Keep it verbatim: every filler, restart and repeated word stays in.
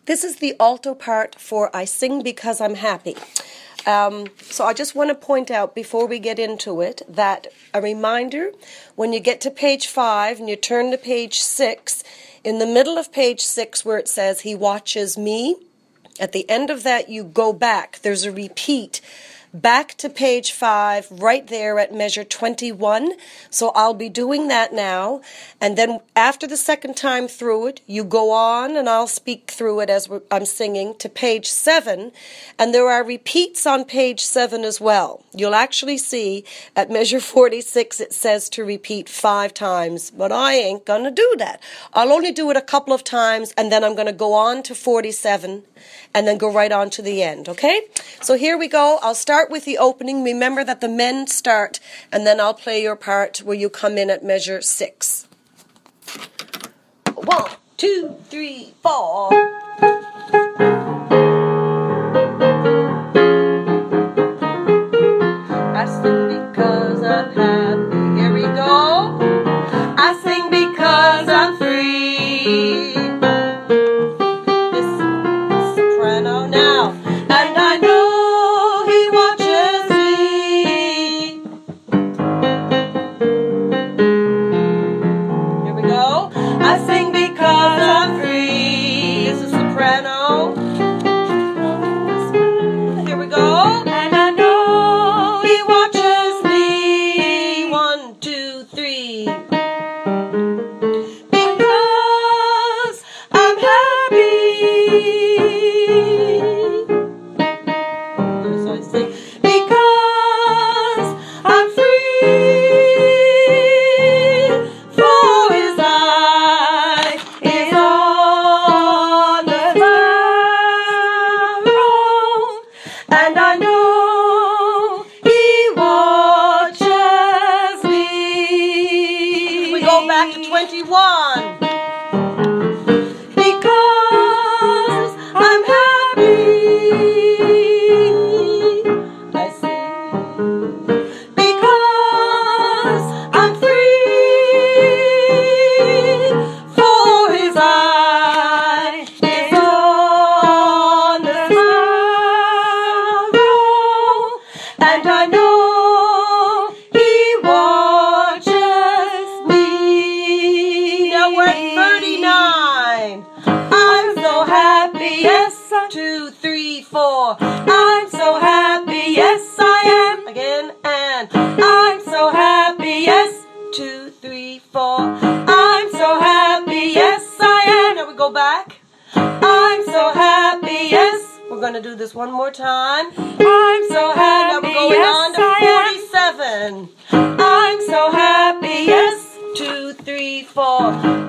This is the alto part for I Sing Because I'm Happy. Um, so I just want to point out before we get into it that a reminder, when you get to page five and you turn to page six, in the middle of page six where it says He watches me, at the end of that you go back. There's a repeat back to page five, right there at measure twenty-one. So I'll be doing that now. And then after the second time through it, you go on and I'll speak through it as I'm singing to page seven. And there are repeats on page seven as well. You'll actually see at measure forty-six it says to repeat five times, but I ain't going to do that. I'll only do it a couple of times and then I'm going to go on to forty-seven and then go right on to the end, okay? So here we go. I'll start with the opening. Remember that the men start, and then I'll play your part where you come in at measure six. One, two, three, four. I sing because I'm happy. Here we go. I sing because I'm free. This soprano now. And I know He watches me. Here we go. I sing because I'm free. This is soprano. Here we go. And I know He watches me. One, two, three. Because I'm happy. So I sing, because I'm free, for His eye is on the throne, and I know He watches me. We go back to twenty-one. Because I'm happy. I sing because I'm free, for His eye is on the throne, and I know He watches me. Now we're at thirty-nine. I'm so happy, yes, two, three, four. I'm so happy, yes, I am. Again, and I'm so happy, yes, two, three, four. I'm so happy, yes, I am. Now we go back. I'm so happy, yes. We're going to do this one more time. I'm so happy, now we're going yes, on to forty-seven. I'm so happy, yes, two, three, four.